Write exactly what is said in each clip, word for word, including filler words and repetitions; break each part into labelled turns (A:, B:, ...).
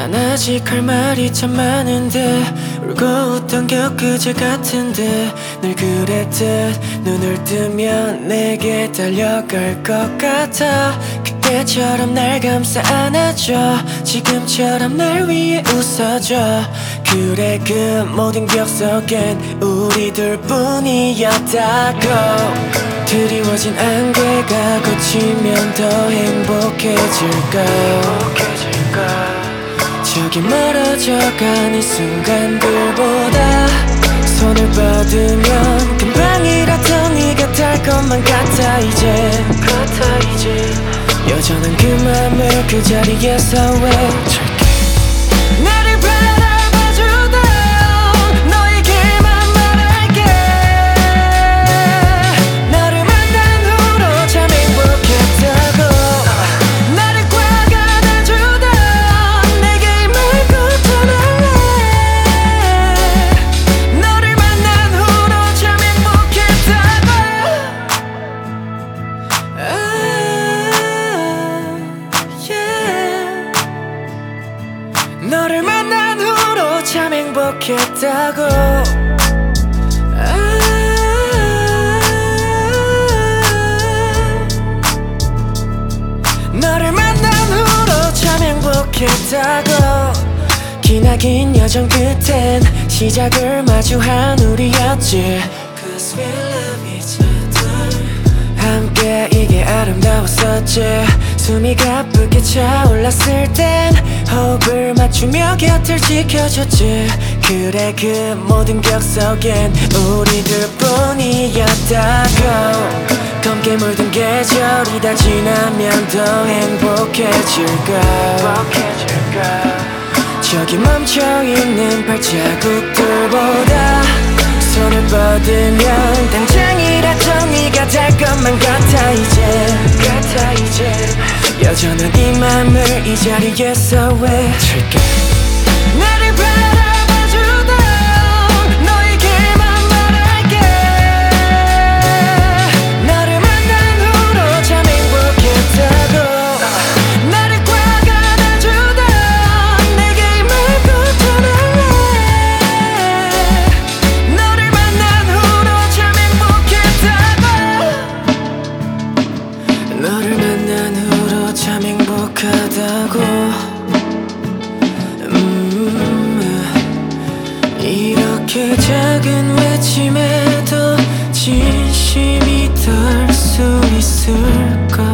A: 난 아직 할 말이 참 많은데 울고 웃던 게 엊그제 같은데 늘 그랬듯 눈을 뜨면 내게 달려갈 것 같아. 그때처럼 날 감싸 안아줘, 지금처럼 날 위해 웃어줘. 그래 그 모든 기억 속엔 우리 둘뿐이었다고. 드리워진 안개가 걷히면 더 행복해질까. 저기 멀어져가는 순간들보다 손을 뻗으면 금방이라던 네가 달 것만 같아 이제. 같아 이제 여전한 그 맘을 그 자리에서 외칠게. 나를 바라봐주던 너에게만 말할게. 너를 만난 후로 참 행복했다고. 나를 꽉 안아주던 내게 이 말 고쳐달래. 너를 만난 후로 참 행복했다고. 아, yeah. 너를 만난 후로 참 행복했다고. 아, 너를 만난 후로 참 행복했다고. 기나긴 여정 끝엔 시작을 마주한 우리였지. Cause we love each other. 함께 이게 아름다웠었지. 숨이 가쁘게 차올랐을 땐 호흡을 맞추며 곁을 지켜줬지. 그래 그 모든 기억 속엔 우리들 뿐이었다고. 검게 물든 계절이 다 지나면 더 행복해질까. 저기 멈춰있는 발자국들보다 손을 뻗으면 당장이라도 네가 달 것만 같아 이제. 같아 이제 여전한 이 맘을 이 자리에서 외칠게. 나를 바라봐주던 너에게만 말할게. 너를 만난 후로 참 행복했다고. 나를 꽉 안아주던 내게 이 말 고쳐달래. 너를 만난 후로 참 행복했다고. 너를 만난 후로 참 행복하다고. 음, 이렇게 작은 외침에도 진심이 닿을 수 있을까.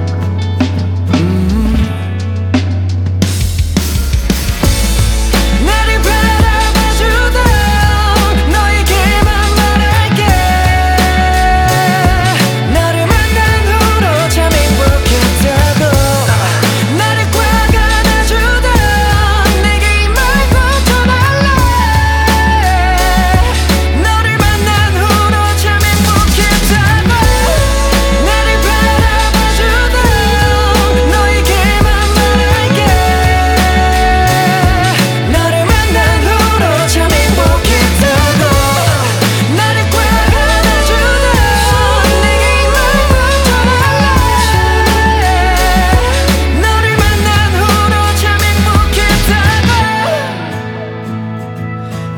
A: 음. 나를 바라봐주던 너에게만 말할게. 너를 만난 후로 참 행복했다고. 나를 꽉 안아주던 내게 이 말 고쳐달래. 너를 만난 후로 참 행복했다고. 나를 바라봐주던 너에게만 말할게. 너를 만난 후로 참 행복했다고. 나를 꽉 안아주던 내게 이 말 고쳐달래. 너를 만난 후로 참 행복했다고. 아,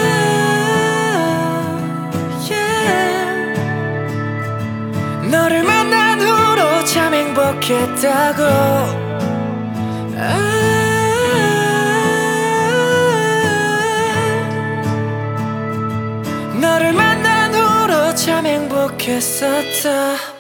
A: yeah. 너를 만난 후로 참 행복했다고. 아, 너를 만난 후로 참 행복했었다.